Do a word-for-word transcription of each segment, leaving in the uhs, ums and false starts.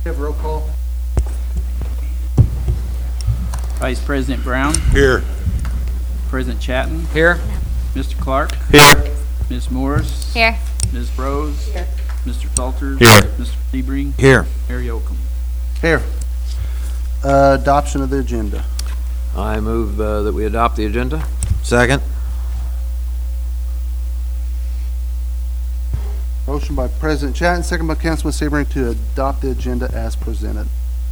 Have roll call. Vice President Brown, Here. President Chatton, Here. Mister Clark, Here. Miz Morris, Here. Miz Rose, Here. Mister Salters, Here. Mister Sebring, Here. Mayor Yocum. Here. Uh, adoption of the agenda. I move uh, that we adopt the agenda. Second. Motion by President Chatton, second by Councilman Sebring to adopt the agenda as presented.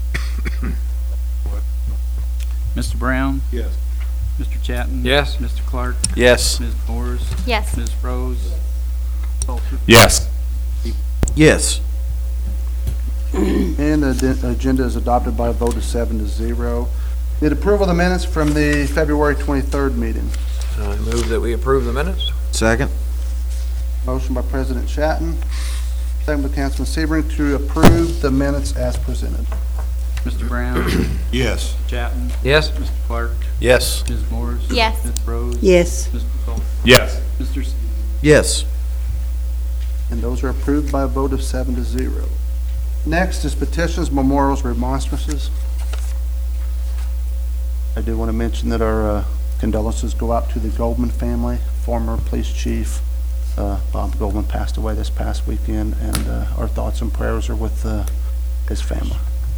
Mister Brown, Yes. Mister Chatton. Yes. Mister Clark, Yes. Miz Morris, Yes. Miz Rose, Salters. Yes. Yes. And the ad- agenda is adopted by a vote of seven to zero. Need approval of the minutes from the February twenty-third meeting. I move that we approve the minutes. Second. Motion by President Chatton, second by Councilman Sebring to approve the minutes as presented. Mister Brown, Yes. Chatton, Yes. Mister Clark, Yes. Miz Morris. Yes. Miz Rose. Yes. Mister Salters. Yes. Mister Sebring. Yes. And those are approved by a vote of seven to zero. Next is petitions, memorials, remonstrances. I do want to mention that our uh, condolences go out to the Goldman family. Former police chief uh, Bob Goldman passed away this past weekend, and uh, our thoughts and prayers are with uh, his family.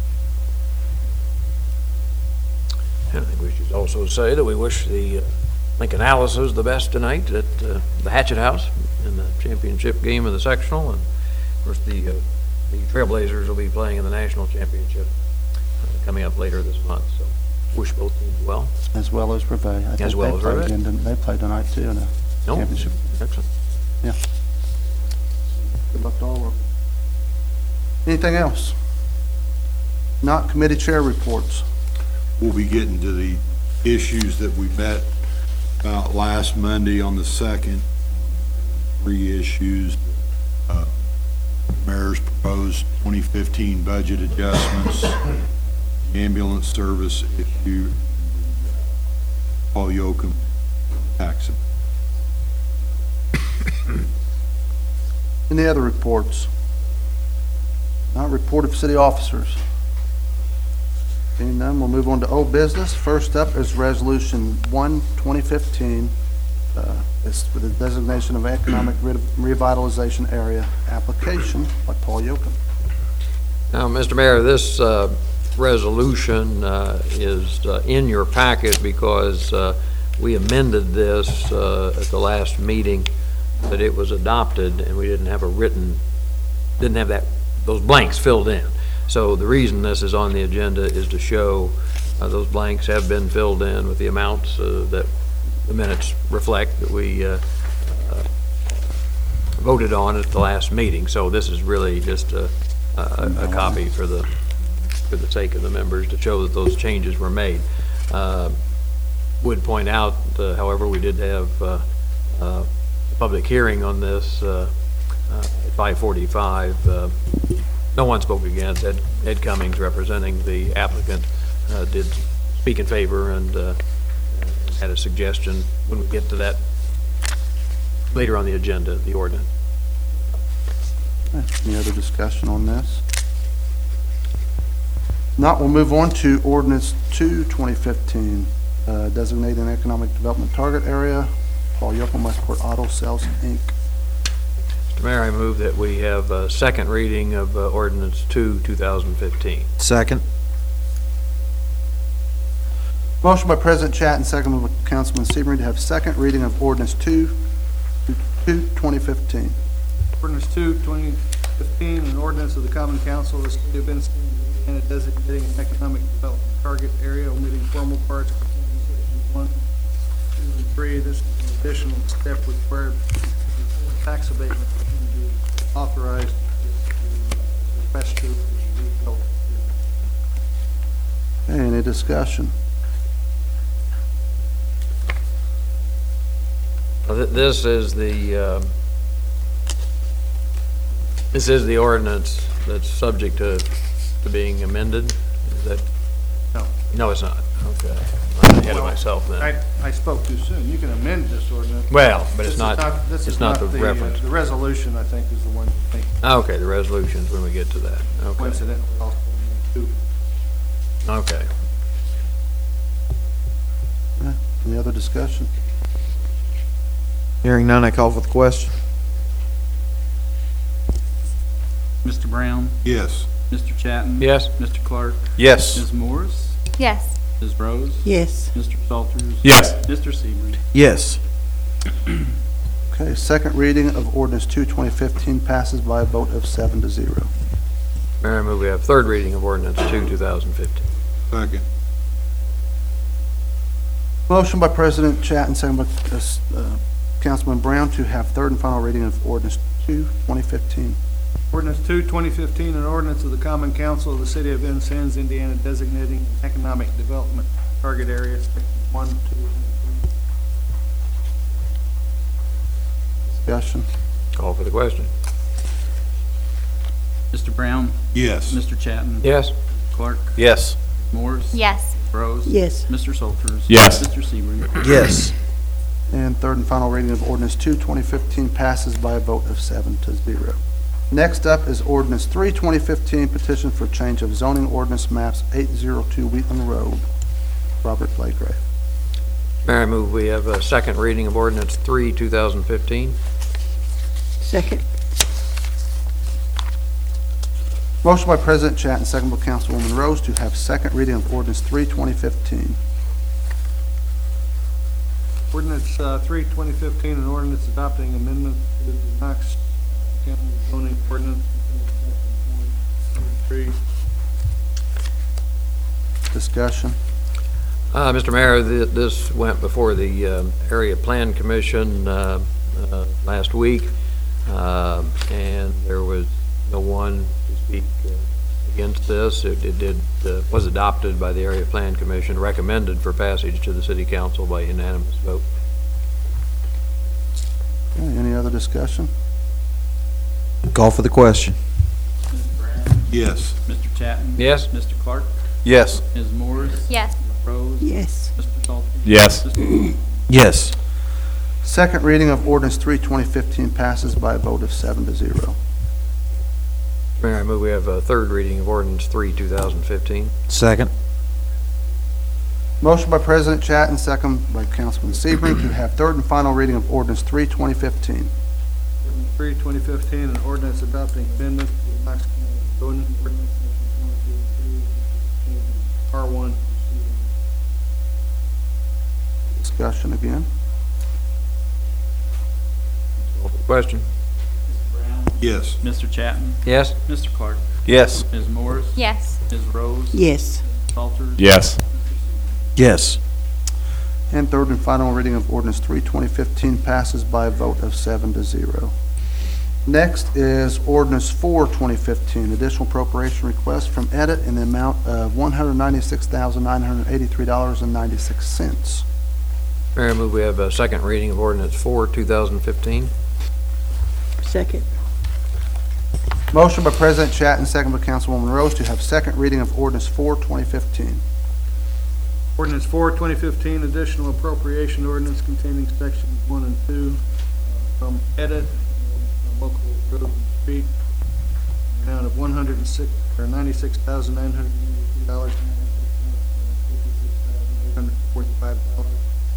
And I think we should also say that we wish the uh, Lincoln Alices the best tonight at uh, the Hatchet House in the championship game of the sectional. And of course, the, uh, the Trailblazers will be playing in the national championship uh, coming up later this month. So wish both teams well. As well as Reveille. I think As well they as played Reveille. again, didn't they? They played tonight too in a No? championship. Excellent. Yeah. Good luck to all of them. Anything else? Not committee chair reports. We'll be getting to the issues that we met about last Monday on the second. Three issues. Uh, Mayor's proposed twenty fifteen budget adjustments, the ambulance service issue, Paul Yocum tax. Any other reports? Not report of city officers. Seeing none, we'll move on to old business. First up is Resolution one, twenty fifteen. Uh, It's for the designation of economic re- revitalization area application by Paul Yocum. Now, Mister Mayor, this uh, resolution uh, is uh, in your packet because uh, we amended this uh, at the last meeting, but it was adopted and we didn't have a written, didn't have that, those blanks filled in. So the reason this is on the agenda is to show uh, those blanks have been filled in with the amounts uh, that the minutes reflect that we uh, uh, voted on at the last meeting. So this is really just a, a, a copy for the for the sake of the members to show that those changes were made. Uh, would point out, uh, however, we did have uh, uh, a public hearing on this uh, uh, at five forty-five. Uh, no one spoke against. Ed, Ed Cummings, representing the applicant, uh, did speak in favor and uh, had a suggestion when we get to that later on the agenda, the ordinance. Any other discussion on this? Not, we'll move on to Ordinance two, twenty fifteen, uh, designating an economic development target area. Paul Yocum, Westport Auto Sales, Incorporated. Mister Mayor, I move that we have a second reading of uh, ordinance two, two thousand fifteen. Second. Motion by President Chatton, second by Councilman Sebring to have second reading of Ordinance two, two, twenty fifteen. Ordinance two, twenty fifteen, an ordinance of the Common Council of the City of Benson, Indiana, designating an economic development target area, omitting formal parts contained in section one, two, and three. This is an additional step required for tax abatement can be authorized to request to retail. Okay, any discussion? Well, th- This is the, um, this is the ordinance that's subject to, to being amended? Is that? No. No, it's not. Okay. I'm ahead of myself then. I, I spoke too soon. You can amend this ordinance. Well, but This it's is not, this it's is not the uh, reference. The resolution, I think, is the one, I think, Okay, the resolutions when we get to that. Okay. coincidentally, also two. Okay. Any other discussion? Hearing none, I call for the question. Mister Brown? Yes. Mister Chapman? Yes. Mister Clark? Yes. Miz Morris? Yes. Miz Rose? Yes. Mister Salters? Yes. Mister Seaver? Yes. Okay, second reading of ordinance two, twenty fifteen passes by a vote of seven to zero. Mayor, I move we have third reading of ordinance two, two thousand fifteen. Second. Motion by President Chatton, second by uh, uh, Councilman Brown to have third and final reading of ordinance two, twenty fifteen. Ordinance two, twenty fifteen, an ordinance of the Common Council of the City of Vincennes, Indiana, designating an economic development target area, section one, two, and three. Discussion. Call for the question. Mister Brown? Yes. Mister Chapman? Yes. Clark? Yes. Morris? Yes. Rose? Yes. Mister Salters? Yes. Mister Seaver? Yes. And third and final reading of ordinance two, twenty fifteen passes by a vote of seven to zero. Next up is ordinance three, twenty fifteen, petition for change of zoning ordinance maps eight oh two Wheatland Road. Robert Blagrave. Mayor, I move we have a second reading of ordinance three, two thousand fifteen. Second. Motion by President Chatton, second by Councilwoman Rose to have second reading of ordinance three, twenty fifteen. Ordinance uh, three, twenty fifteen, an ordinance adopting amendment to the Knox County zoning ordinance. Three. Discussion. Uh, Mister Mayor, th- this went before the um, Area Plan Commission uh, uh, last week, uh, and there was no one to speak uh, against this. It it did, uh, was adopted by the Area Plan Commission, recommended for passage to the City Council by unanimous vote. Okay, any other discussion? Call for the question. Mister Brown? Yes. Mister Chapman? Yes. Mister Clark? Yes. Miz Morris? Yes. Rose? Yes. Mister Salters? Yes. Mister Yes. Second reading of ordinance three, twenty fifteen passes by a vote of seven to zero. Mayor, I move we have a third reading of ordinance three, two thousand fifteen. Second. Motion by President Chatton, second by Councilman Sebring to have third and final reading of ordinance three, twenty fifteen. Ordinance three, twenty fifteen, an ordinance adopting amendments to the Knox County zoning ordinance, section one, two, and three, changing R one. Discussion again. Call for the question. Brown? Yes. Mister Chapman? Yes. Mister Clark? Yes. Miz Morris? Yes. Miz Rose? Yes. Salters? Yes. Yes. And third and final reading of ordinance three, twenty fifteen passes by a vote of seven to zero. Next is ordinance four, twenty fifteen, additional appropriation request from Edit in the amount of one hundred ninety-six thousand nine hundred eighty-three dollars and ninety-six cents. Mayor, I move we have a second reading of ordinance four, two thousand fifteen. Second. Motion by President Chatton, second by Councilwoman Rose to have second reading of ordinance four, twenty fifteen. Ordinance four, twenty fifteen, additional appropriation ordinance containing sections one and two uh, from edit, uh, local road and street, amount of one hundred and six, or ninety-six thousand nine hundred eighty-two dollars, fifty-six thousand eight hundred forty-five dollars.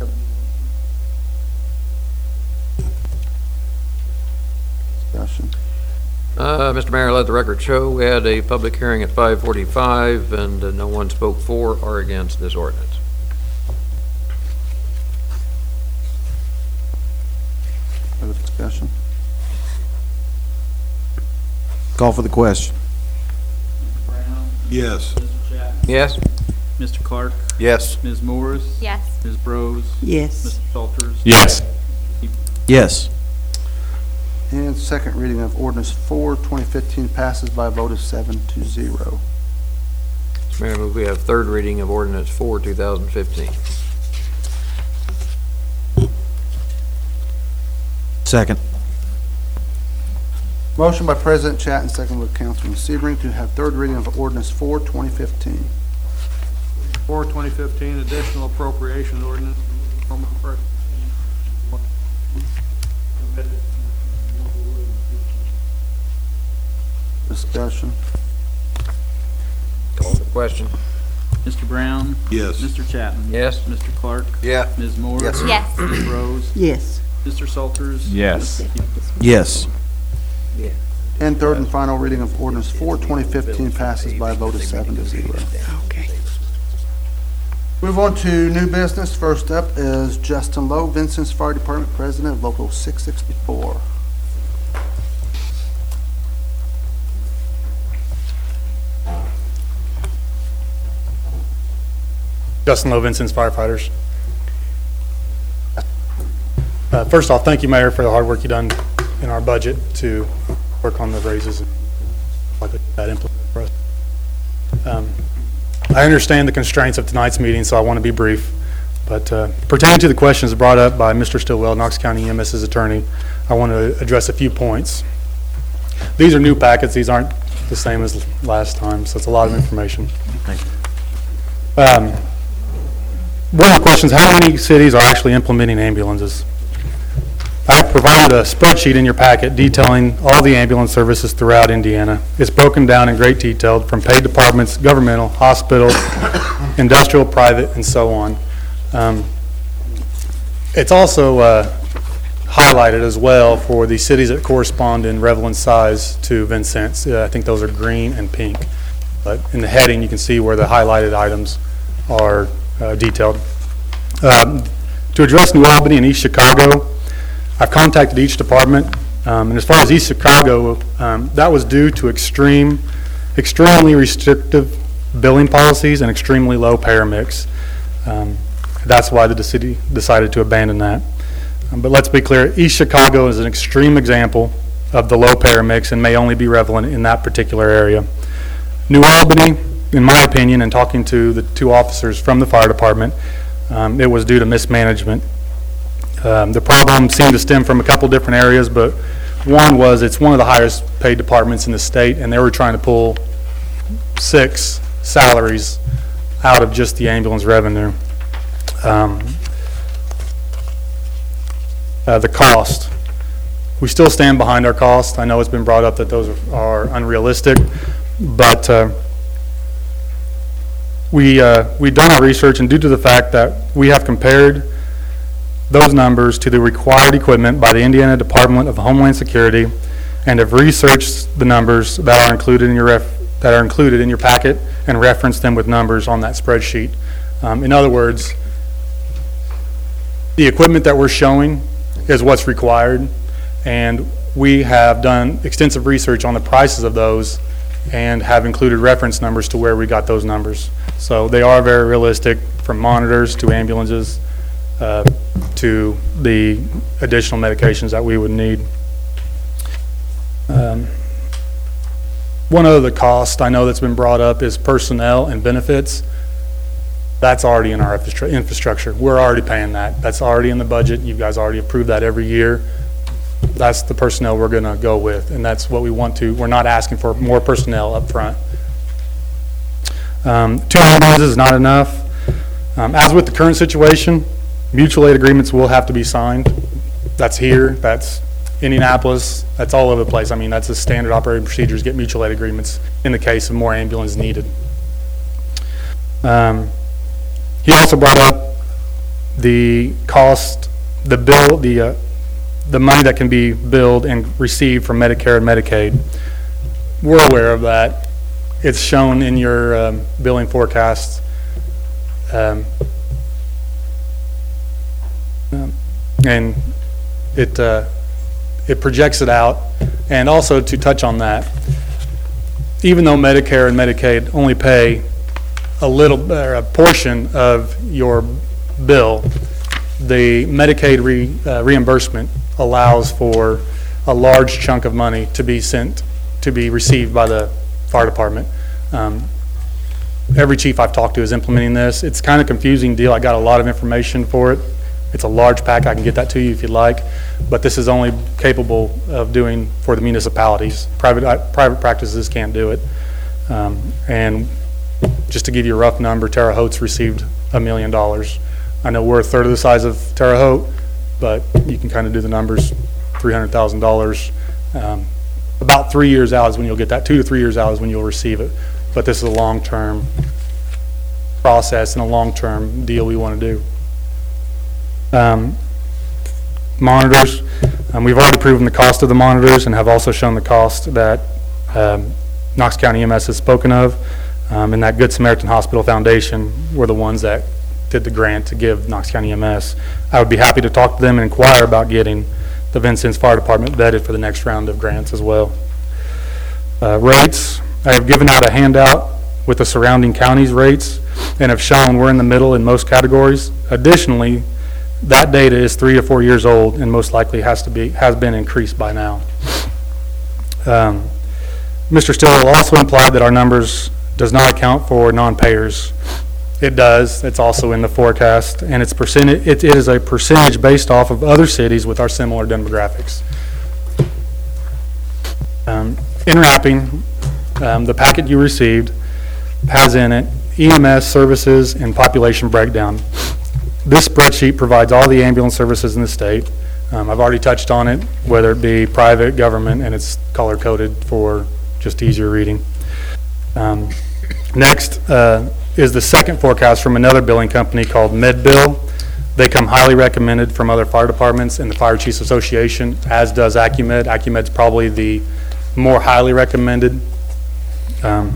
Discussion. Uh, Mister Mayor, let the record show, we had a public hearing at five forty-five, and uh, no one spoke for or against this ordinance. Further discussion? Call for the question. Brown? Yes. Mister Chapman? Yes? Mister Clark? Yes. Miz Morris? Yes. Miz Rose? Yes. Mister Salters? Yes. Yes. And second reading of ordinance four, twenty fifteen passes by a vote of seven to zero. Mister Mayor, I move we have third reading of ordinance four, two thousand fifteen. Second. Motion by President Chatton, second by Councilman Sebring to have third reading of ordinance four, twenty fifteen. four, twenty fifteen, additional appropriation ordinance. from the first- Discussion. Call the question. Mister Brown? Yes. Mister Chapman? Yes. Mister Clark? Yeah. Miz Moore? Yes. Yes. Miz Rose? Yes. Mister Salters? Yes. Mister Hughes? Yes. And third and final reading of ordinance four, twenty fifteen passes by a vote of seven to zero. Okay. Move on to new business. First up is Justin Lowe, Vincent's Fire Department President of Local six sixty-four. Justin Lowe, Vincent's firefighters. Uh, First off, thank you, Mayor, for the hard work you done in our budget to work on the raises and like that implement for us. Um, I understand the constraints of tonight's meeting, so I want to be brief. But uh, pertaining to the questions brought up by Mister Stillwell, Knox County E M S's attorney, I want to address a few points. These are new packets. These aren't the same as last time, so it's a lot of information. Thank you. Um, One of the questions, how many cities are actually implementing ambulances? I've provided a spreadsheet in your packet detailing all the ambulance services throughout Indiana. It's broken down in great detail from paid departments, governmental, hospital, industrial, private, and so on. Um, It's also uh, highlighted as well for the cities that correspond in relevant size to Vincent's. Uh, I think those are green and pink. But in the heading, you can see where the highlighted items are Uh, detailed. Um, to address New Albany and East Chicago, I've contacted each department, um, and as far as East Chicago, um, that was due to extreme, extremely restrictive billing policies and extremely low payer mix. Um, that's why the city decided to abandon that. Um, but let's be clear, East Chicago is an extreme example of the low payer mix and may only be relevant in that particular area. New Albany, in my opinion, and talking to the two officers from the fire department, um, it was due to mismanagement. Um, the problem seemed to stem from a couple different areas, but one was it's one of the highest paid departments in the state, and they were trying to pull six salaries out of just the ambulance revenue. Um, uh, the cost. We still stand behind our cost. I know it's been brought up that those are unrealistic, but uh, We, uh, we've done our research, and due to the fact that we have compared those numbers to the required equipment by the Indiana Department of Homeland Security, and have researched the numbers that are included in your ref, that are included in your packet, and referenced them with numbers on that spreadsheet. Um, in other words, the equipment that we're showing is what's required, and we have done extensive research on the prices of those and have included reference numbers to where we got those numbers. So they are very realistic, from monitors to ambulances uh, to the additional medications that we would need. Um, one other cost I know that's been brought up is personnel and benefits. That's already in our infrastru- infrastructure. We're already paying that. That's already in the budget. You guys already approve that every year. That's the personnel we're going to go with, and that's what we want to. We're not asking for more personnel up front. Um, two ambulances is not enough. Um, as with the current situation, mutual aid agreements will have to be signed. That's here, that's Indianapolis, that's all over the place. I mean, that's a standard operating procedures, get mutual aid agreements in the case of more ambulance needed. Um, he also brought up the cost, the bill, the uh, the money that can be billed and received from Medicare and Medicaid. We're aware of that. It's shown in your um, billing forecasts. Um, um, and it, uh, it projects it out. And also to touch on that, even though Medicare and Medicaid only pay a little, or a portion of your bill, the Medicaid re, uh, reimbursement allows for a large chunk of money to be sent, to be received by the fire department. Um, every chief I've talked to is implementing this. It's kind of a confusing deal. I got a lot of information for it. It's a large pack. I can get that to you if you'd like, but this is only capable of doing for the municipalities. Private uh, private practices can't do it. Um, and just to give you a rough number, Terre Haute's received a million dollars. I know we're a third of the size of Terre Haute, but you can kind of do the numbers. three hundred thousand dollars. Um, about three years out is when you'll get that. Two to three years out is when you'll receive it. but this is a long-term process and a long-term deal we want to do. Um, Monitors, um, we've already proven the cost of the monitors and have also shown the cost that um, Knox County E M S has spoken of, um, and that Good Samaritan Hospital Foundation were the ones that did the grant to give Knox County E M S. I would be happy to talk to them and inquire about getting the Vincennes Fire Department vetted for the next round of grants as well. Uh, rates, I have given out a handout with the surrounding counties' rates and have shown we're in the middle in most categories. Additionally, that data is three or four years old and most likely has to be, has been increased by now. Um, Mister Stillwell also implied that our numbers does not account for non-payers. It does. It's also in the forecast, and it's percentage, it is a percentage based off of other cities with our similar demographics. Um, in wrapping, um, the packet you received has in it E M S services and population breakdown. This spreadsheet provides all the ambulance services in the state. Um, I've already touched on it, whether it be private, government, and it's color-coded for just easier reading. Um, next uh, is the second forecast from another billing company called MedBill. They come highly recommended from other fire departments and the Fire Chiefs Association, as does Acumed. Acumed's probably the more highly recommended. Um,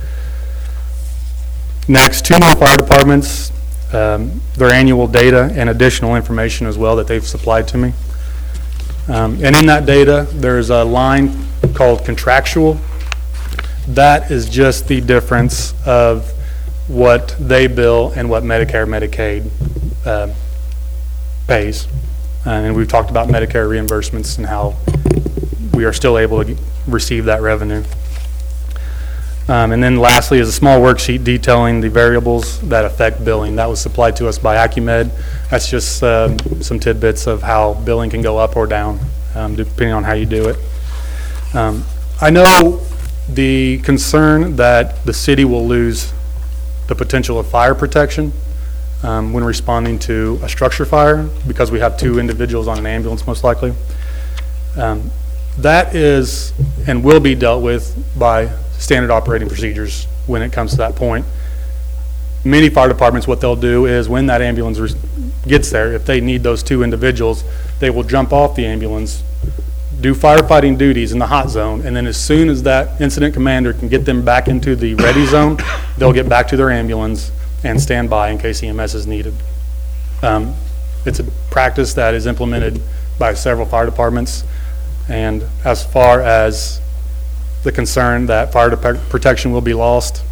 next, two more fire departments, um, their annual data and additional information as well that they've supplied to me. Um, and in that data, there's a line called contractual. That is just the difference of what they bill and what Medicare, Medicaid uh, pays. And we've talked about Medicare reimbursements and how we are still able to receive that revenue. Um, and then lastly is a small worksheet detailing the variables that affect billing. That was supplied to us by Acumed. That's just uh, some tidbits of how billing can go up or down, um, depending on how you do it. Um, I know the concern that the city will lose the potential of fire protection um, when responding to a structure fire because we have two individuals on an ambulance most likely. Um, that is and will be dealt with by standard operating procedures when it comes to that point. Many fire departments, what they'll do is when that ambulance gets there, if they need those two individuals, they will jump off the ambulance, do firefighting duties in the hot zone, and then as soon as that incident commander can get them back into the ready zone, they'll get back to their ambulance and stand by in case E M S is needed. Um, it's a practice that is implemented by several fire departments, and as far as the concern that fire protection will be lost,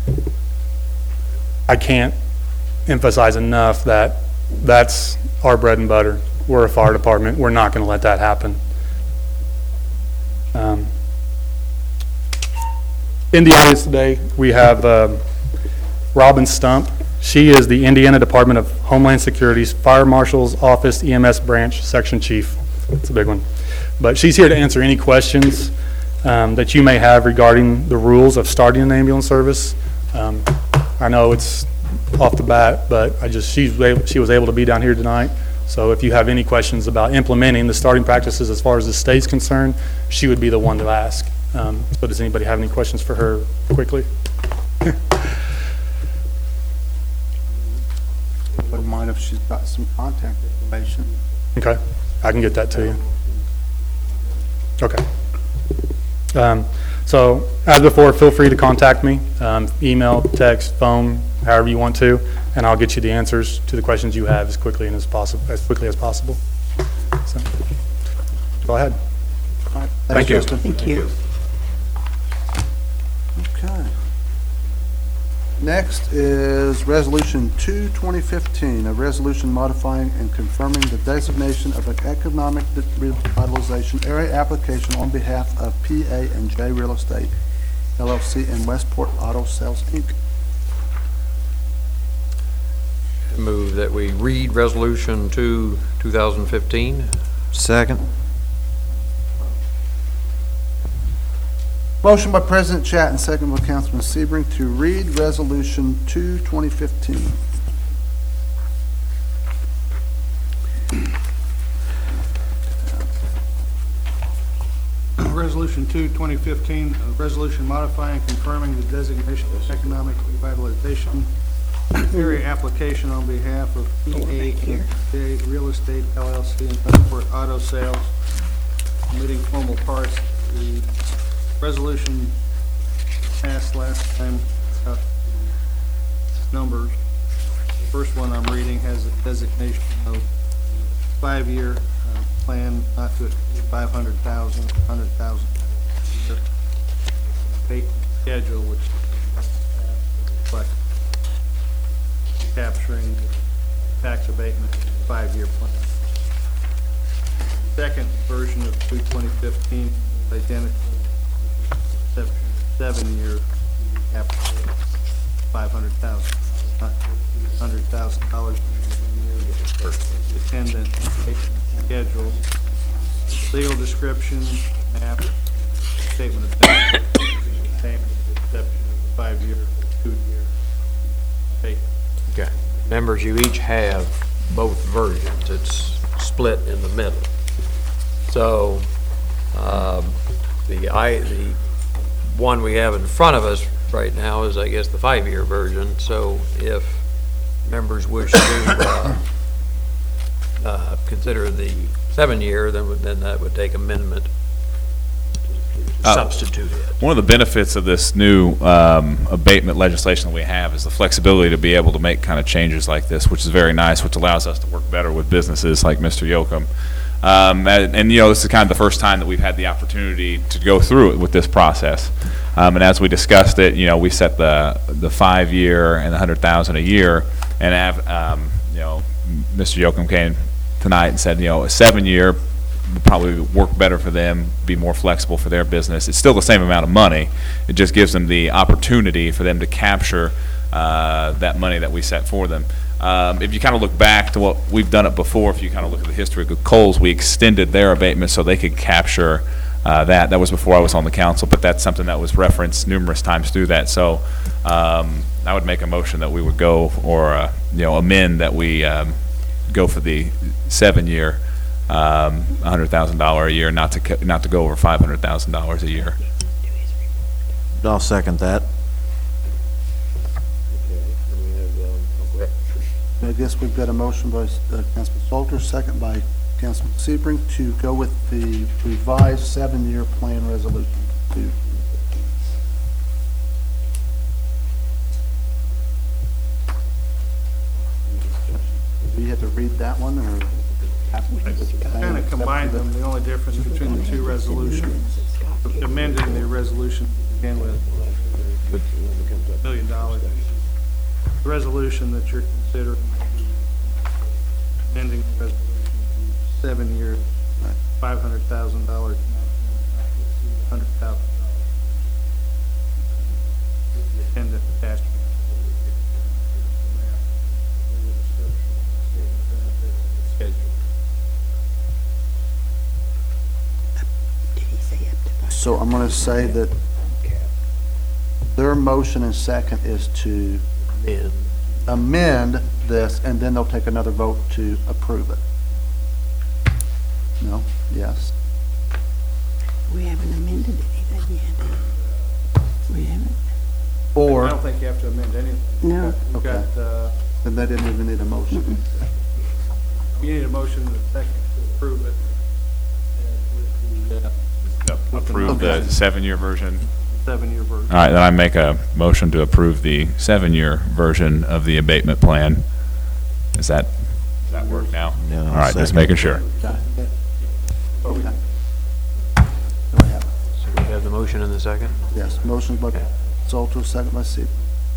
I can't emphasize enough that that's our bread and butter. We're a fire department. We're not going to let that happen. Um, in the audience today, we have uh, Robin Stump. She is the Indiana Department of Homeland Security's Fire Marshal's Office E M S Branch Section Chief. It's a big one. But she's here to answer any questions um, that you may have regarding the rules of starting an ambulance service. Um, I know it's off the bat, but I just she's able, she was able to be down here tonight. So if you have any questions about implementing the starting practices as far as the state's concerned, she would be the one to ask. Um, so does anybody have any questions for her quickly? Wouldn't mind if she's got some contact information. Okay, I can get that to you. Okay. Um, so as before, feel free to contact me, um, email, text, phone, however you want to, and I'll get you the answers to the questions you have as quickly and as possible, as quickly as possible. So, go ahead. All right. Thank you. Justin. Thank you. Okay. Next is Resolution two, twenty fifteen, a resolution modifying and confirming the designation of an economic revitalization area application on behalf of P A and J Real Estate, L L C, and Westport Auto Sales, Incorporated. Move that we read Resolution two, two thousand fifteen. Second. Motion by President Chatton, second by Councilman Sebring to read Resolution two, twenty fifteen. Resolution Resolution two, twenty fifteen, a resolution modifying and confirming the designation of economic revitalization area application on behalf of E A J Real Estate L L C and Transport Auto Sales, omitting formal parts. The resolution passed last time without numbers. The first one I'm reading has a designation of five-year uh, plan, not to exceed five hundred thousand, one hundred thousand. Pay schedule, which reflects capturing tax abatement, five-year plan. Second version of two twenty fifteen, identical, except seven-year, application, five hundred thousand, not hundred thousand dollars. Dependent schedule, legal description, map, statement of benefits, payment, exception, five-year, two-year, pay. Okay. Members, you each have both versions. It's split in the middle. So, um, the I, the one we have in front of us right now is, I guess, the five-year version. So if members wish to, uh, uh, consider the seven-year, then, would- then that would take amendment to Uh, substitute it. One of the benefits of this new um, abatement legislation that we have is the flexibility to be able to make kind of changes like this, which is very nice, which allows us to work better with businesses like Mister Yocum. Um, and, and, you know, this is kind of the first time that we've had the opportunity to go through it with this process. Um, and as we discussed it, you know, we set the the five-year and the hundred thousand a year, and have, um, you know, Mister Yocum came tonight and said, you know, a seven-year would probably work better for them, be more flexible for their business. It's still the same amount of money. It just gives them the opportunity for them to capture uh, that money that we set for them. Um, if you kind of look back to what we've done it before, if you kind of look at the history of Coles, we extended their abatement so they could capture uh, that. That was before I was on the council, but that's something that was referenced numerous times through that. So um, I would make a motion that we would go, or uh, you know, amend that we um, go for the seven-year, um, one hundred thousand dollars a year, not to ca- not to go over five hundred thousand dollars a year. I'll second that. I guess we've got a motion by uh, Councilman Salter, second by Councilman Sebring, to go with the revised seven-year plan resolution. Two. Do you have to read that one, or? Kind of combined them. The only difference between the two resolutions, amending the resolution to begin with, a million dollars. The resolution that you're considering, amending the resolution to seven years, five hundred thousand dollars, hundred thousand dollars. Dependent attachment. Schedule. Did he say up to five? So I'm going to say that their motion and second is to And amend this, and then they'll take another vote to approve it. No? Yes? We haven't amended anything yet. We haven't. I Or, don't think you have to amend anything. No. You've got, uh, then they didn't even need a motion. you need a motion and a second to approve it. And with the, uh, Approve the seven-year version. seven-year version. All right, then I make a motion to approve the seven-year version of the abatement plan. Is that, does that work now? Yeah, I'll All right, just second. making sure. Okay. Okay. Do I have it? so we have the motion in the second? Yes, motion by Salter, second by Seaver.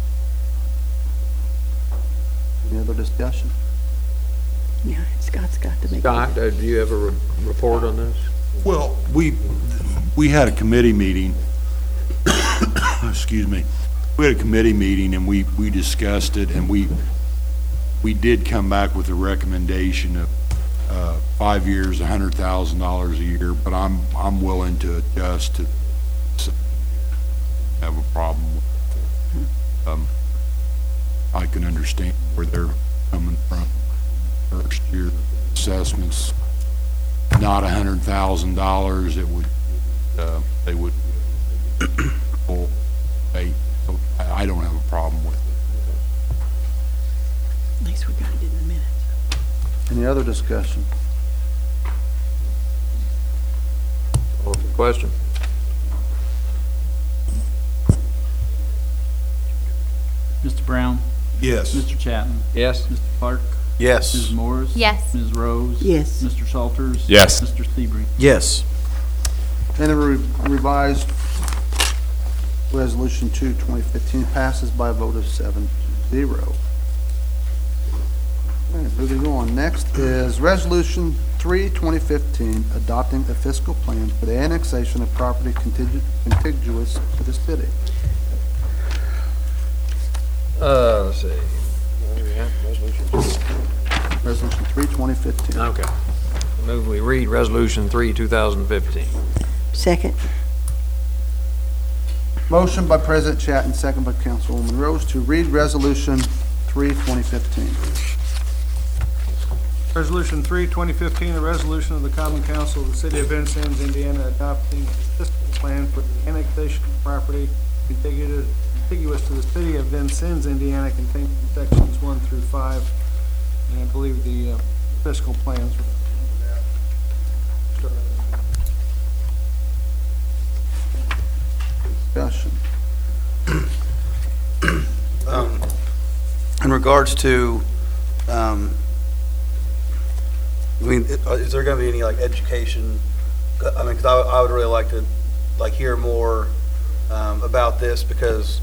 Any other discussion? Yeah, Scott's got to make. Scott, uh, do you have a re- report on this? Well, we, we had a committee meeting, excuse me, we had a committee meeting and we, we discussed it, and we, we did come back with a recommendation of, uh, five years, a hundred thousand dollars a year, but I'm, I'm willing to adjust to have a problem with it. Um, I can understand where they're coming from. First year assessments, not a hundred thousand dollars, it would uh, they would full eight. So I I don't have a problem with it. At least we got it in the minutes. Any other discussion? Call for the question. Mister Brown? Yes. Mister Chapman? Yes? Mister Clark? Yes. Miz Morris? Yes. Miz Rose? Yes. Mister Salters? Yes. Mister Sebring? Yes. And the re- revised Resolution two, twenty fifteen passes by a vote of seven to zero. All right, moving on. Next is Resolution three, twenty fifteen, adopting a fiscal plan for the annexation of property contigu- contiguous to the city. Uh, let's see. Where are we at? Resolution. Resolution three, twenty fifteen. Okay. I move we read Resolution three, two thousand fifteen. Second. Motion by President Chatton, second by Councilwoman Rose to read Resolution three, twenty fifteen. Resolution three, twenty fifteen, a resolution of the Common Council of the City of Vincennes, Indiana, adopting a fiscal plan for the annexation of property contiguous contiguous to the City of Vincennes, Indiana, containing sections one through five. And I believe the uh, fiscal plans were Discussion. Um, in regards to, um, I mean, i- is there gonna be any, like, education? I mean, 'cause I, I would really like to, like, hear more, um, about this, because,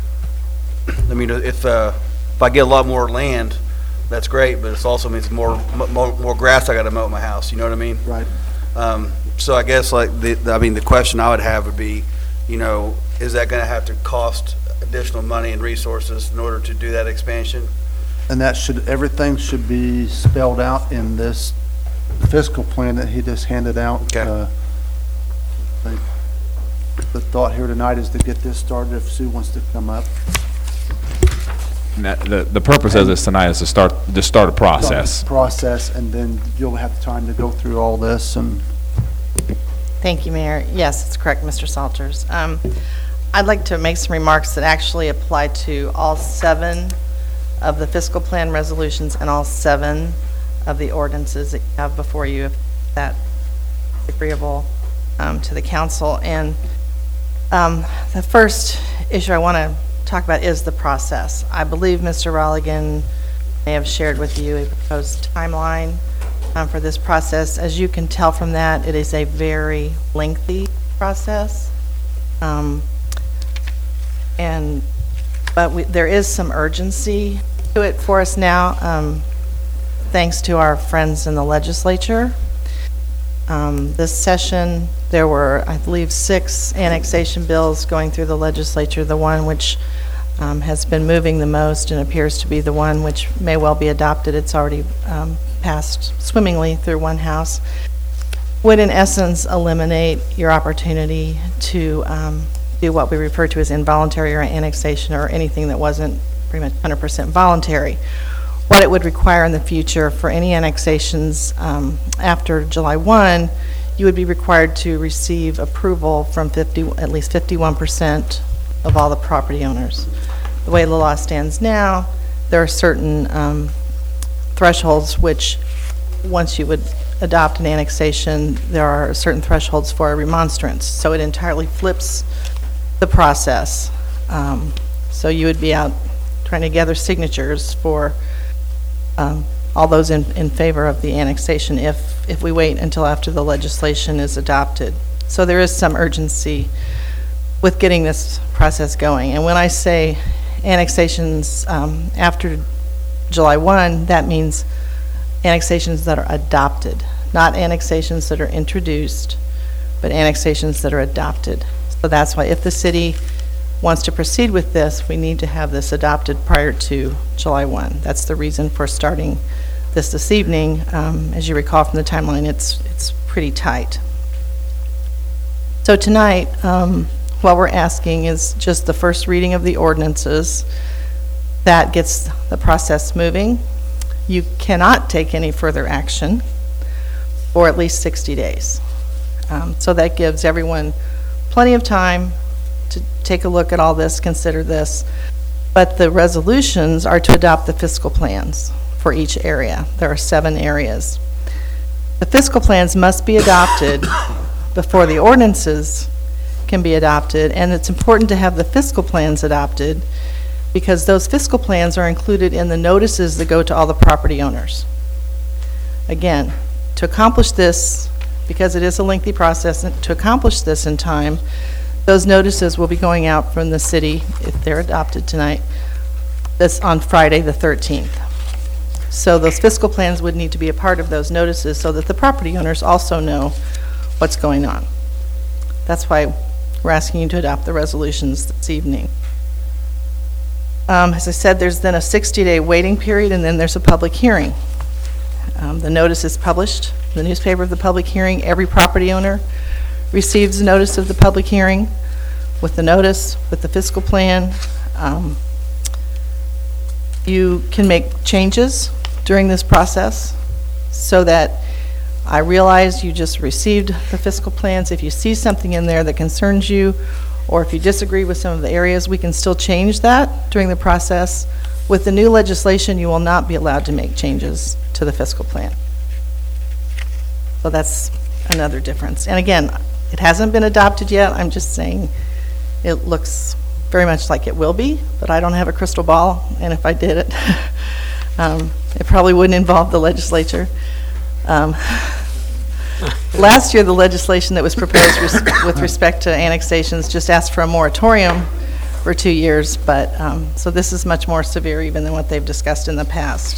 I mean, if, uh, if I get a lot more land, that's great, but it also means more, more, more grass I gotta mow at my house, you know what I mean? Right. Um, so I guess, like, the, the- I mean, the question I would have would be, you know, is that gonna have to cost additional money and resources in order to do that expansion? And that should, everything should be spelled out in this fiscal plan that he just handed out. Okay. Uh, I think The thought here tonight is to get this started if Sue wants to come up. And that- The, the purpose of this tonight is to start, to start a process. Process, and then you'll have time to go through all this and. Thank you, Mayor. Yes, it's correct, Mister Salters. Um, I'd like to make some remarks that actually apply to all seven of the fiscal plan resolutions and all seven of the ordinances that you have before you, if that's agreeable um, to the council. And um, the first issue I want to talk about is the process. I believe Mister Rolligan may have shared with you a proposed timeline Um, for this process. As you can tell from that, it is a very lengthy process. Um, and, but we, there is some urgency to it for us now, um, thanks to our friends in the legislature. Um, this session, there were, I believe, six annexation bills going through the legislature. The one which um, has been moving the most and appears to be the one which may well be adopted, it's already um, passed swimmingly through one house, would in essence eliminate your opportunity to um, do what we refer to as involuntary or annexation or anything that wasn't pretty much one hundred percent voluntary. What it would require in the future for any annexations um, after July first, you would be required to receive approval from fifty, at least fifty-one percent of all the property owners. The way the law stands now, there are certain um, thresholds which, once you would adopt an annexation, there are certain thresholds for a remonstrance. So it entirely flips the process. Um, so you would be out trying to gather signatures for um, all those in, in favor of the annexation if, if we wait until after the legislation is adopted. So there is some urgency with getting this process going. And when I say annexations um, after July first, that means annexations that are adopted, not annexations that are introduced, but annexations that are adopted. So that's why if the city wants to proceed with this, we need to have this adopted prior to July first. That's the reason for starting this this evening. Um, as you recall from the timeline, it's, it's pretty tight. So tonight, um, what we're asking is just the first reading of the ordinances. That gets the process moving. You cannot take any further action for at least sixty days. Um, So that gives everyone plenty of time to take a look at all this, consider this. But the resolutions are to adopt the fiscal plans for each area. There are seven areas. The fiscal plans must be adopted before the ordinances can be adopted, and it's important to have the fiscal plans adopted because those fiscal plans are included in the notices that go to all the property owners. Again, to accomplish this, because it is a lengthy process, and to accomplish this in time, those notices will be going out from the city, if they're adopted tonight, this on Friday, the thirteenth. So those fiscal plans would need to be a part of those notices so that the property owners also know what's going on. That's why we're asking you to adopt the resolutions this evening. Um, as I said, there's then a sixty-day waiting period, and then there's a public hearing. Um, the notice is published in the newspaper of the public hearing. Every property owner receives notice of the public hearing with the notice, with the fiscal plan. Um, you can make changes during this process so that I realize you just received the fiscal plans. If you see something in there that concerns you, or if you disagree with some of the areas, we can still change that during the process. With the new legislation, you will not be allowed to make changes to the fiscal plan. So that's another difference. And again, it hasn't been adopted yet. I'm just saying it looks very much like it will be, but I don't have a crystal ball, and if I did it, um, it probably wouldn't involve the legislature. Um, Last year, the legislation that was proposed res- with respect to annexations just asked for a moratorium for two years, but, um, so this is much more severe even than what they've discussed in the past.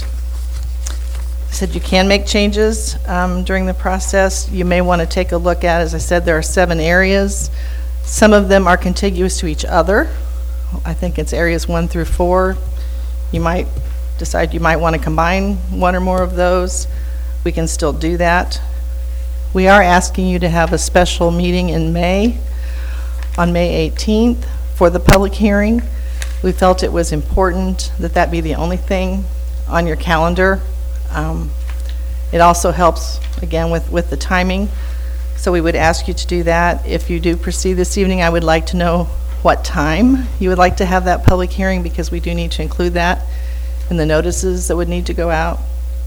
I said you can make changes um, during the process. You may want to take a look at, as I said, there are seven areas. Some of them are contiguous to each other. I think it's areas one through four. You might decide you might want to combine one or more of those. We can still do that. We are asking you to have a special meeting in May, on May eighteenth, for the public hearing. We felt it was important that that be the only thing on your calendar. Um, It also helps, again, with, with the timing, so we would ask you to do that. If you do proceed this evening, I would like to know what time you would like to have that public hearing, because we do need to include that in the notices that would need to go out.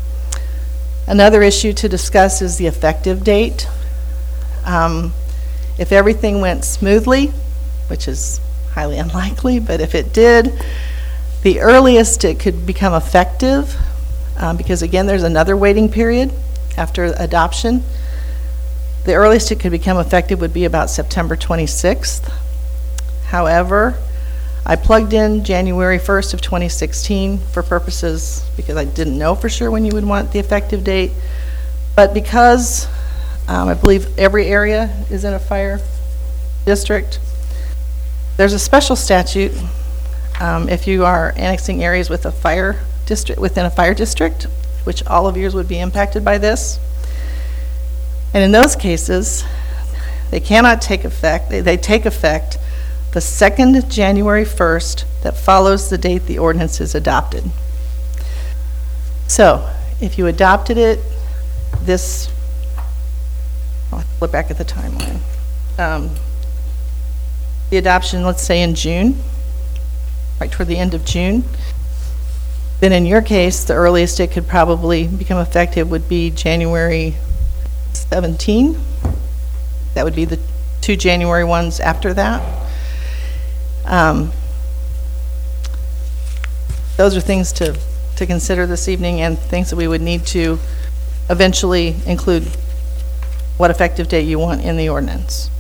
Another issue to discuss is the effective date. Um, If everything went smoothly, which is highly unlikely, but if it did, the earliest it could become effective, um, because again, there's another waiting period after adoption. The earliest it could become effective would be about September twenty-sixth. However, I plugged in January first of twenty sixteen for purposes, because I didn't know for sure when you would want the effective date. But because um, I believe every area is in a fire district, there's a special statute um, if you are annexing areas with a fire district, within a fire district, which all of yours would be impacted by this. And in those cases, they cannot take effect, they, they take effect the second January first that follows the date the ordinance is adopted. So, if you adopted it this, I'll look back at the timeline. Um, the adoption, let's say in June, right toward the end of June, then in your case, the earliest it could probably become effective would be January seventeenth. That would be the two January ones after that. Um, those are things to, to consider this evening, and things that we would need to eventually include what effective date you want in the ordinance.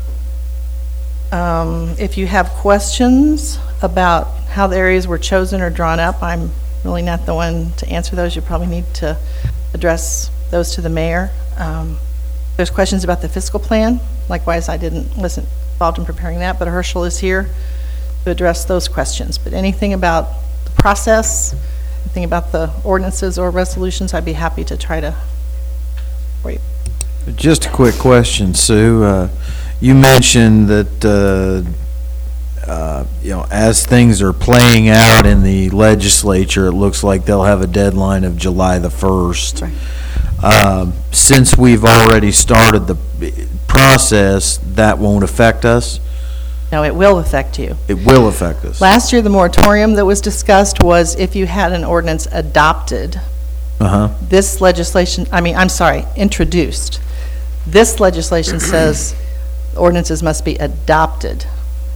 Um, if you have questions about how the areas were chosen or drawn up, I'm really not the one to answer those. You probably need to address those to the mayor. Um, there's questions about the fiscal plan. Likewise, I didn't, wasn't involved in preparing that, but Herschel is here to address those questions. But anything about the process, anything about the ordinances or resolutions, I'd be happy to try to wait. Just a quick question, Sue. Uh, you mentioned that, uh, uh, you know, as things are playing out in the legislature, it looks like they'll have a deadline of July the first. Right. Um, since we've already started the process, that won't affect us? No, it will affect you. It will affect us. Last year, the moratorium that was discussed was if you had an ordinance adopted. Uh-huh. This legislation, I mean, I'm sorry, introduced. This legislation says ordinances must be adopted.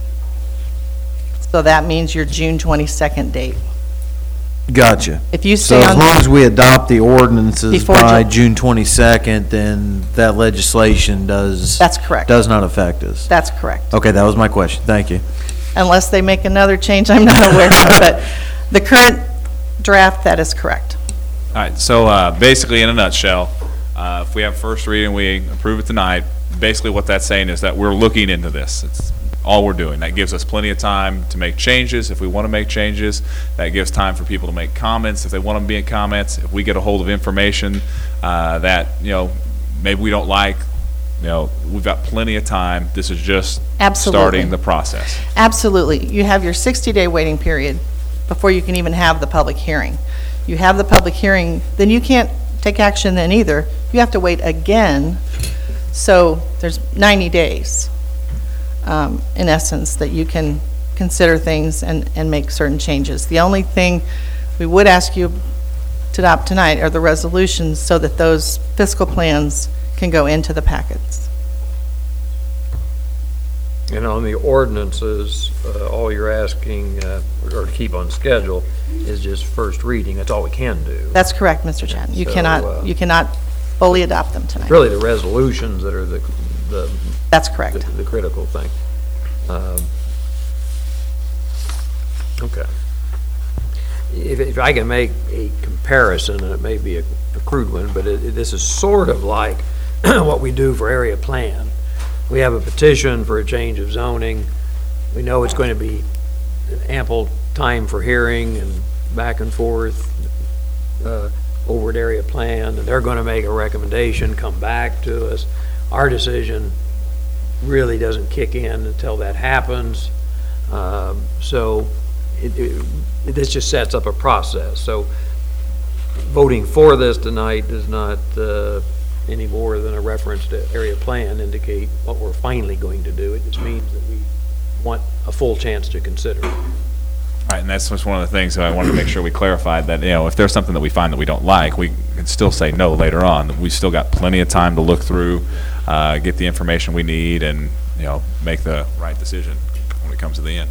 So that means your June twenty-second date. Gotcha. If you So stay as on, long as we adopt the ordinances Before by Ju- June twenty-second, then that legislation does. That's correct. Does not affect us. that's correct. Okay, that was my question. Thank you. Unless they make another change I'm not aware of, but the current draft, that is correct. All right, so uh, basically, in a nutshell, uh, if we have first reading, we approve it tonight, basically what that's saying is that we're looking into this. It's all we're doing. That gives us plenty of time to make changes if we want to make changes. That gives time for people to make comments if they want to make comments. If we get a hold of information uh, that, you know, maybe we don't like, you know, we've got plenty of time. This is just Absolutely. starting the process. Absolutely. You have your sixty-day waiting period before you can even have the public hearing. You have the public hearing, then you can't take action then either. You have to wait again. So there's ninety days, um, in essence, that you can consider things and, and make certain changes. The only thing we would ask you to adopt tonight are the resolutions so that those fiscal plans can go into the packets. And on the ordinances, uh, all you're asking, uh, or to keep on schedule, is just first reading. That's all we can do. That's correct, Mister Chatton. You So, uh, cannot, you cannot fully adopt them tonight. Really, the resolutions that are the, the, That's correct. the critical thing. Um, Okay. If, if I can make a comparison, and it may be a a crude one, but it, it- this is sort of like what we do for area plan. We have a petition for a change of zoning. We know it's going to be ample time for hearing and back and forth uh, over at area plan, and they're going to make a recommendation, come back to us. Our decision really doesn't kick in until that happens. Um, So it, it, this just sets up a process. So voting for this tonight does not, uh, any more than a reference to area plan indicate what we're finally going to do. It just means that we want a full chance to consider. Right, and that's just one of the things that I wanted to make sure we clarified, that, you know, if there's something that we find that we don't like, we can still say no later on. We've still got plenty of time to look through, uh, get the information we need, and, you know, make the right decision when it comes to the end.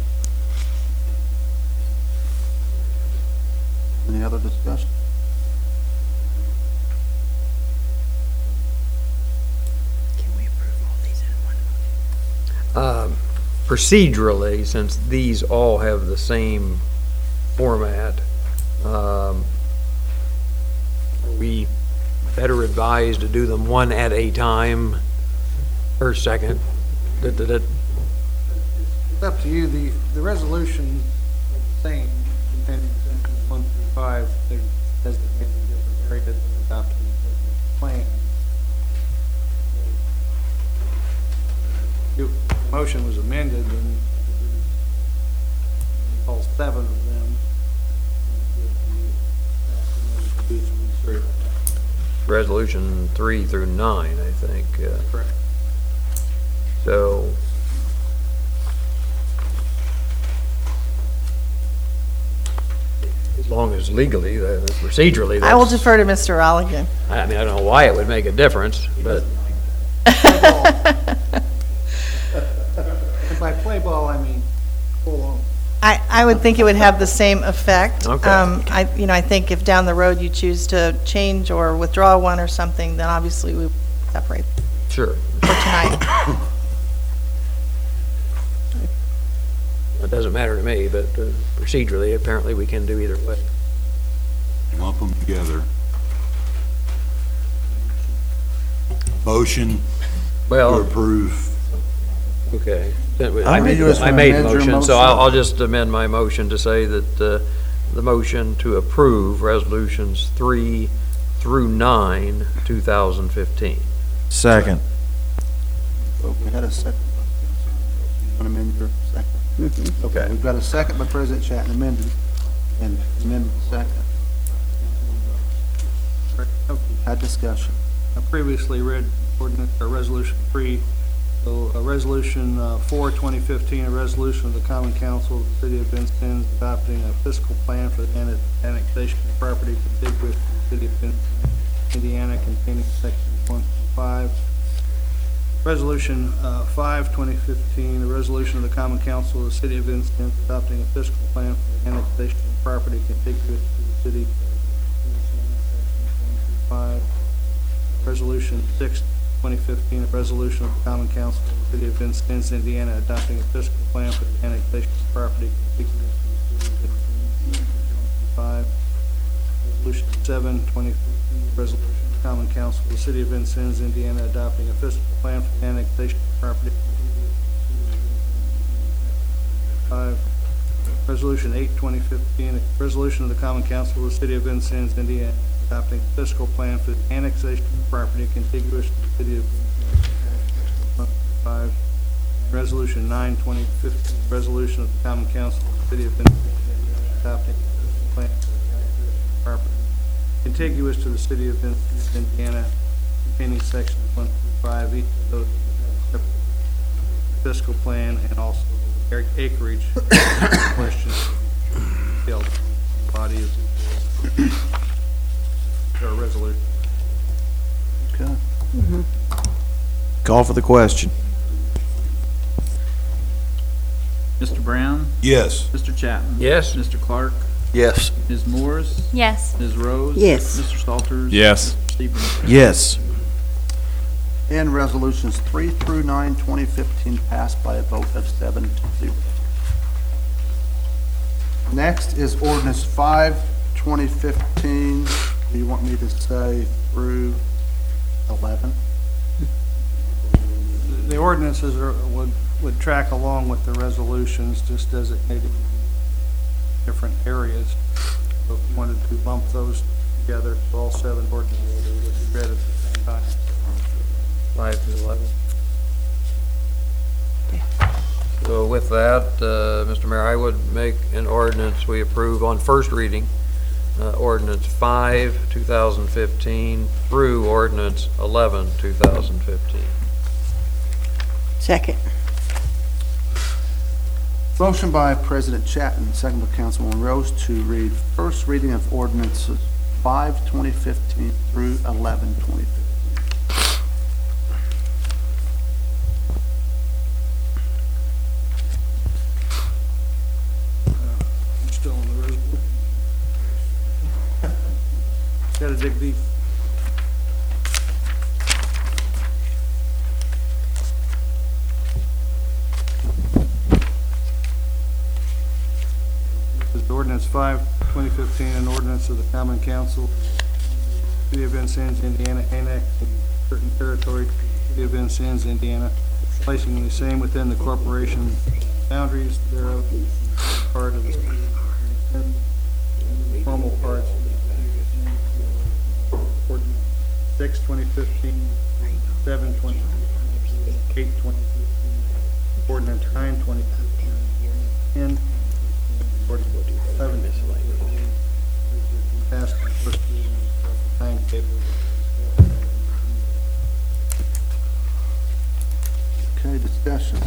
Any other discussion? Can we approve all these in one? Um, Procedurally, since these all have the same format, um, are we better advised to do them one at a time, first, second? That- that- that- It's up to you. The, the resolution is the same, containing sections one through five. They're designated different areas and adopting the plan. If the motion was amended, then all seven of them. Resolution three through nine, I think. uh, Correct. So, as long as legally, uh, procedurally, I will that's, defer to Mister Olligan. I mean, I don't know why it would make a difference, but And by play ball, I mean full on. I, I would think it would have the same effect. Okay. Um, I, you know, I think if down the road you choose to change or withdraw one or something, then obviously we separate sure. for tonight. It doesn't matter to me, but uh, procedurally, apparently, we can do either way. Lump them together. Motion to Well, approve. okay. I I made- made, you just I wanna made amend your motion, so motion? I'll, I'll just amend my motion to say that uh, the motion to approve resolutions three through nine, two thousand fifteen. Second. Oh, we had a second. You want to amend your second? Okay. We've got a second by President Chatton amended, and amended the second. Okay. Had discussion. I previously read ordinance, or resolution three So, uh, Resolution uh, four, twenty fifteen, a resolution of the Common Council of the City of Vincennes adopting a fiscal plan for the annex- annexation of property contiguous to the City of Vincennes, Indiana, containing sections one through five. Resolution uh, five, twenty fifteen, a resolution of the Common Council of the City of Vincennes adopting a fiscal plan for the annexation of property contiguous to the City of Vincennes, sections one through five. Resolution six, twenty fifteen, a resolution of the Common Council of the City of Vincennes, Indiana, adopting a fiscal plan for the annexation of property contiguous to the City of Vincennes, sections one through five. Resolution seven, twenty fifteen, a resolution of the Common Council of the City of Vincennes, Indiana, adopting a fiscal plan for the annexation of property contiguous to the City of Vincennes, five. Resolution eight, twenty fifteen, a resolution of the Common Council of the City of Vincennes, Indiana, adopting a fiscal plan for the annexation of property contiguous to the City of Vincennes, five. Resolution nine, twenty fifteen, resolution of the Common Council of the City of Vincennes, adopting a fiscal plan for the annexation of property contiguous to the City of Vincennes, Indiana, containing sections one through five, each of those have a separate fiscal plan and also ac- acreage questions detailed in the body of the resolution. Okay. Call for the question. Mister Brown? Yes. Mister Chapman? Yes. Mister Clark? Yes. Miz Morris? Yes. Miz Rose? Yes. Mister Salters? Yes. Mister Stevens? Yes. And resolutions three through nine, twenty fifteen, passed by a vote of seven to zero. Next is ordinance five, twenty fifteen. Do you want me to say through eleven? The ordinances are, would, would track along with the resolutions, just designated different areas. So if you wanted to lump those together, all seven ordinances would be read at the same time. Five to eleven. So with that, uh, Mister Mayor, I would make an ordinance we approve on first reading, uh, ordinance five, two thousand fifteen, through ordinance eleven, two thousand fifteen. Second. Motion by President Chapman, second by Councilwoman Rose, to read first reading of ordinances five, twenty fifteen through eleven, twenty fifteen. I'm still on the resolution. Gotta dig deep. This is ordinance five, twenty fifteen, an ordinance of the Common Council, City of Vincennes, Indiana, annexing certain territory to the City of Vincennes, Indiana, placing the same within the corporation boundaries thereof, part of the city of Vincennes, and formal parts of the ordinance six, twenty fifteen, seven, twenty fifteen, eight, twenty fifteen, ordinance nine, twenty fifteen, ten, ordinance eleven, passed on first reading, timetable. Okay, discussion.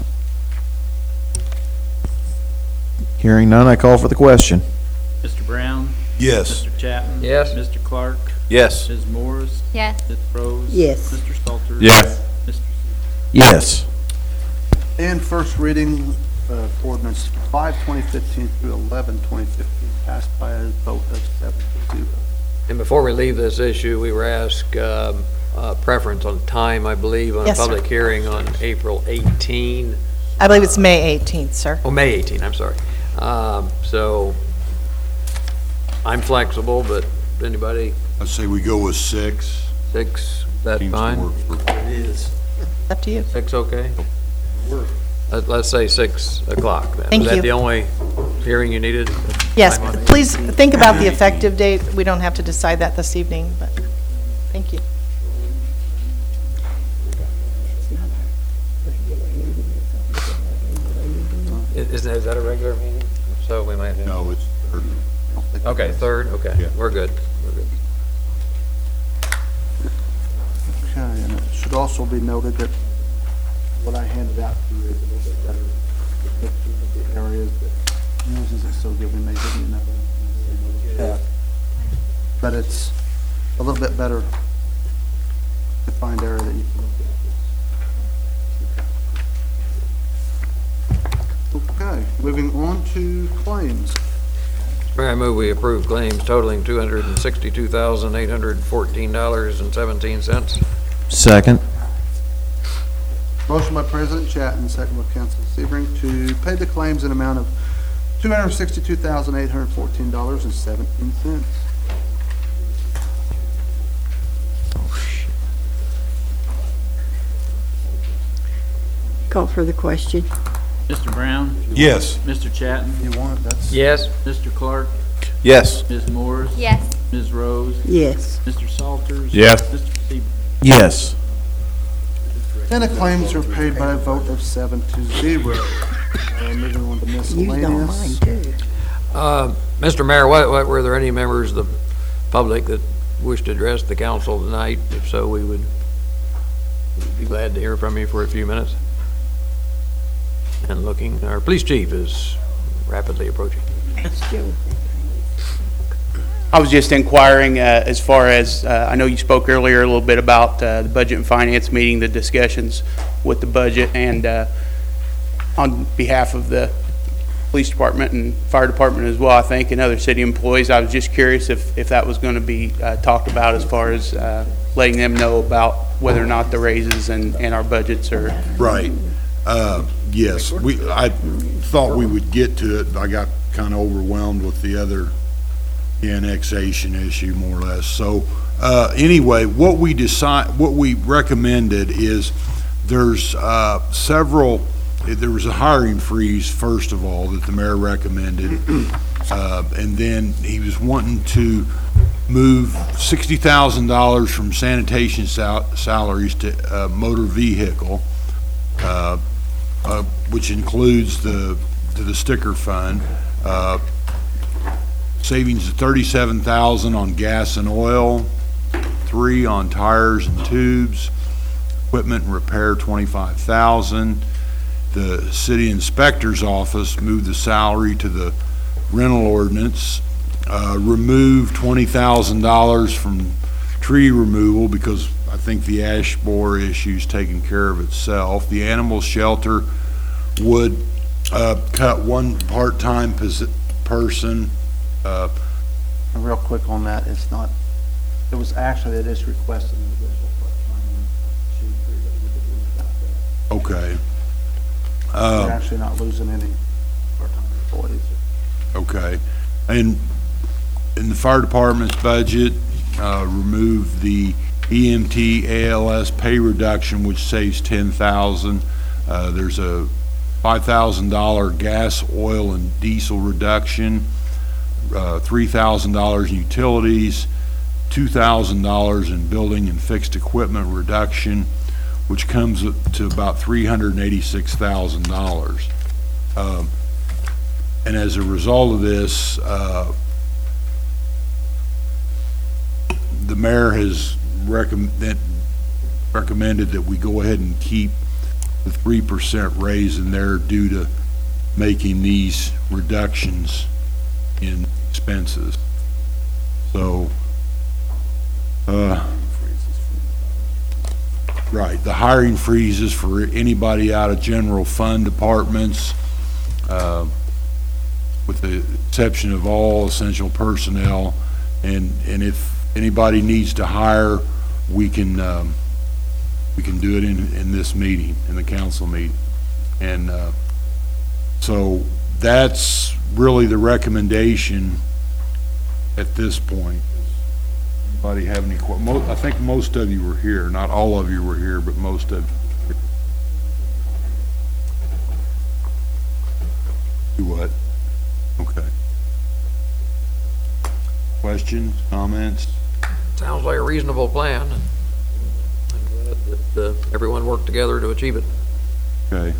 Hearing none, I call for the question. Mister Brown? Yes. Mister Chapman? Yes. Mister Clark? Yes. Miz Morris? Yes. Miz Rose? Yes. Mister Salters? Yes. Mister Yes. And first reading of ordinance five, twenty fifteen through eleven, twenty fifteen, passed by a vote of seven to zero. And before we leave this issue, we were asked um, uh, preference on time, I believe, on a Yes, sir. public hearing on April eighteenth. I believe it's May eighteenth, sir. Oh, May eighteenth, I'm sorry. Um, So I'm flexible, but anybody, I say we go with six. six, that Seems to fine? work for- It's up to you. Six, okay? Let- Let's say six o'clock then. Thank Was you. that the only hearing you needed? Yes, Time on it? please think about the effective date. We don't have to decide that this evening, but thank you. Is is that is that a regular meeting? So we might have. No, it's third. Okay, third, okay, Yeah. we're good, we're good. Okay, and it should also be noted that what I handed out to you is a little bit better depiction of the areas that yours isn't so good. We may give you another. Yeah. But it's a little bit better defined area that you can look at. Okay, moving on to claims. Mayor, I move we approve claims totaling two hundred and sixty-two thousand, eight hundred and fourteen dollars and seventeen cents. Second. Motion by President Chapman, second by Council Sebring, to pay the claims in amount of two hundred sixty-two thousand, eight hundred fourteen dollars and seventeen cents. Call for the question. Mister Brown? Yes. Mister Chatton? You want, that's. Yes. Mister Clark? Yes. Miz Morris? Yes. Miz Rose? Yes. Mister Salters? Yes. Mister Seaver? Yes. And the claims are paid by a vote of seven to zero. Uh, moving on to You don't miscellaneous. mind, too. Uh, Mister Mayor, what, what, were there any members of the public that wish to address the council tonight? If so, we would be glad to hear from you for a few minutes. And looking, our police chief is rapidly approaching. Joe. I was just inquiring uh, as far as, uh, I know you spoke earlier a little bit about uh, the Budget and Finance meeting, the discussions with the budget, and uh, on behalf of the Police Department and Fire Department as well, I think, and other city employees, I was just curious if, if that was going to be uh, talked about as far as uh, letting them know about whether or not the raises and, and our budgets are. Right. Uh, Yes, we, I thought we would get to it. I got kind of overwhelmed with the other annexation issue, more or less. So, uh, anyway, what we decide, what we recommended is there's, uh, several, there was a hiring freeze, first of all, that the mayor recommended. Uh, and then he was wanting to move sixty thousand dollars from sanitation sal- salaries to, uh, motor vehicle, uh, Uh, which includes the, to the sticker fund, uh, savings of thirty-seven thousand on gas and oil, three on tires and tubes, equipment and repair twenty-five thousand. The city inspector's office moved the salary to the rental ordinance, uh, removed twenty thousand dollars from tree removal because I think the ash borer issue's taken care of itself. The animal shelter would uh, cut one part-time posi- person. Uh, And real quick on that, it's not, it was actually, it is requested an additional part-time. She agreed that we could do without that. Okay. We're Uh, actually not losing any part-time employees. Okay. And in the fire department's budget, uh, remove the E M T A L S pay reduction, which saves ten thousand. Uh, there's a five thousand dollar gas, oil, and diesel reduction, uh, three thousand dollars in utilities, two thousand dollars in building and fixed equipment reduction, which comes to about three hundred eighty-six thousand dollars. Um, and as a result of this, uh, the mayor has recommend, recommended that we go ahead and keep the three percent raise in there due to making these reductions in expenses. So, uh, right, the hiring freezes for anybody out of general fund departments, uh, with the exception of all essential personnel, and, and if anybody needs to hire, we can, um, we can do it in, in this meeting, in the council meeting. And, uh, so that's really the recommendation at this point. Anybody have any que, mo, I think most of you were here, not all of you were here, but most of you. Do what? Okay. Questions, comments? Sounds like a reasonable plan. and I'm glad that uh, everyone worked together to achieve it. Okay.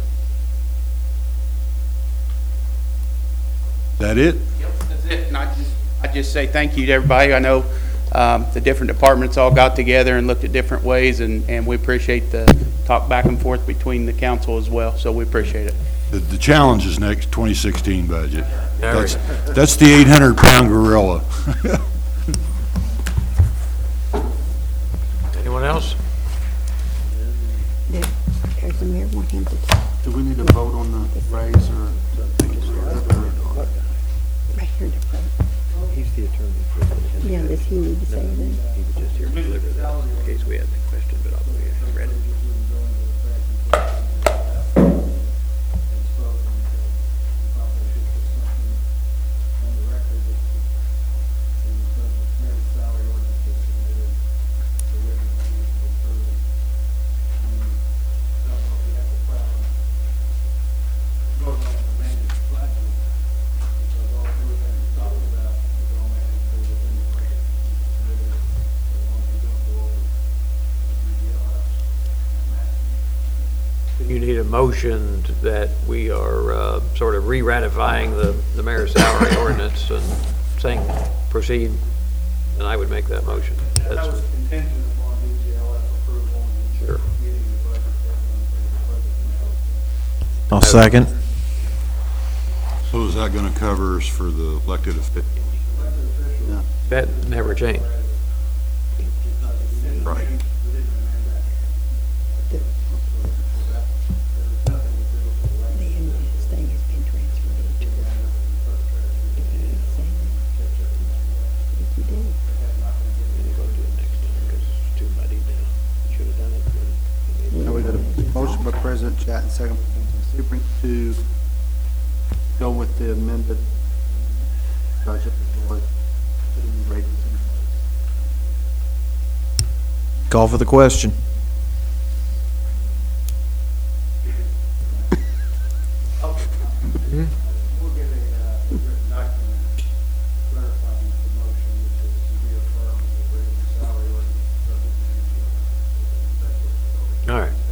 That it? Yep, that's it. And I just, I just say thank you to everybody. I know Um, The different departments all got together and looked at different ways, and, and we appreciate the talk back and forth between the council as well, so we appreciate it. The, the challenge is next twenty sixteen budget. That's, that's the eight hundred pound gorilla. Anyone else? There- There's the mayor want him to talk Do we need to vote on the raise or? right here in the front. He's the attorney for the. Yeah, does he need to say anything? He was just here to deliver that, in case we had any question, but I'll go ahead and read it. You need a motion that we are uh, sort of re-ratifying the, the mayor's salary ordinance and saying proceed, and I would make that motion. That That's- was contingent upon D G L F approval and Sure. getting the budget deadline for the budget. I'll second. So is that gonna cover us for the elected officials? That never changed. Right. The ambulance thing has been transferred into the. If you do. Maybe we'll do it next time, because it's too muddy now. Should have done it when. Now we got a motion by President Chatton, second by Councilman Seabrink to go with the amended budget as well as putting the raises in place. Call for the question. We'll get a, uh, written document clarifying the motion, which is to reaffirm the written salary ordinance subject to D G L F. That's what we're going. All right.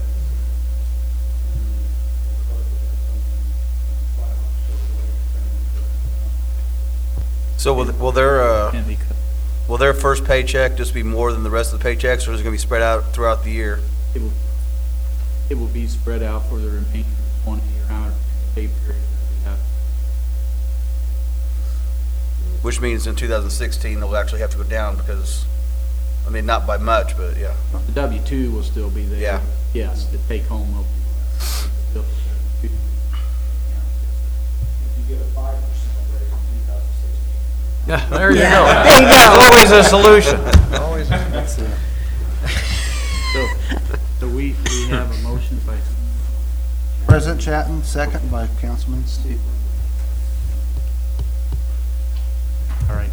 So will, will their, uh, will their first paycheck just be more than the rest of the paychecks, or is it gonna be spread out throughout the year? It will, it will be spread out for the remaining twenty or however pay period that we have. Which means in two thousand sixteen, they'll actually have to go down because, I mean, not by much, but yeah. The W two will still be there. Yeah. Yes, the take home will be still. If you get a five percent raise in two thousand sixteen. Yeah, there you go. Yeah, there you go. Always a solution. Always, that's it. So, so we, we have a motion by, President Chatton, second by Councilman Steve. all right.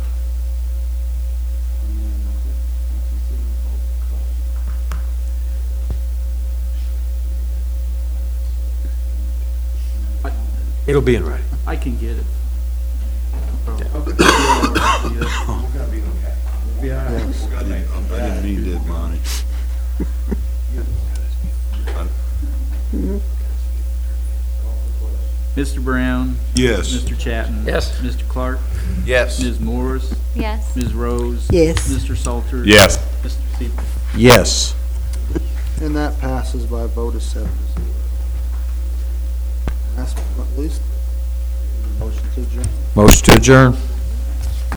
It'll be in writing. I can get it. I didn't mean to admonish. Mister Brown? Yes. Mister Chatton? Yes. Mister Clark? Yes. Miz Morris? Yes. Miz Rose? Yes. Mister Salter? Yes. Mister Seaver? Yes. And that passes by a vote of seven to zero. Last but not least, motion to adjourn. Motion to adjourn.